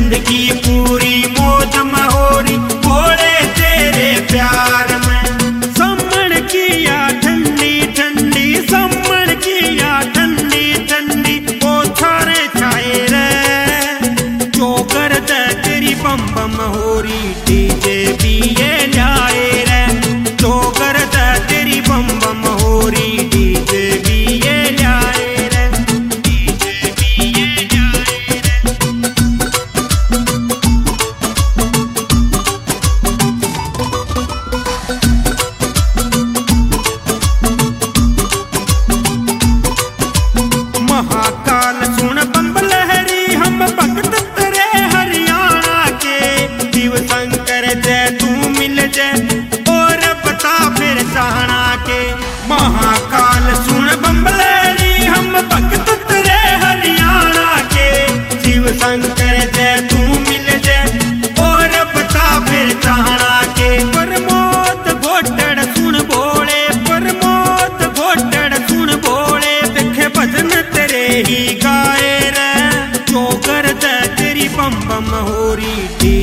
जिंदगी पूरी मौज महोरी भोले तेरे प्यार में। सम्मण किया ठंडी ठंडी, सम्मण किया ठंडी ठंडी, ओ थारे छाए रे जो करता तेरी बम बम होरी। डीजे भी ये जाए रे जो करता तेरी बम बम होरी। डीजे भी ये जाए रे, डीजे भी ये जाए रे। महाकाल सुन बम लहरी हम भक्त तेरे हरियाणा के। शिव शंकर जय तू मिल जय और बता फिर सहाना के। महाकाल सुन बम लहरी हम भक्त तेरे हरियाणा के। शिव शंकर जय तू मिल जय और बता फिर सहाना के। प्रमोद घोटड़ सुन भोले, प्रमोद घोटड़ सुन भोले, देखे भजन तेरे ही गाए रे जो करता तेरी बम बम होरी।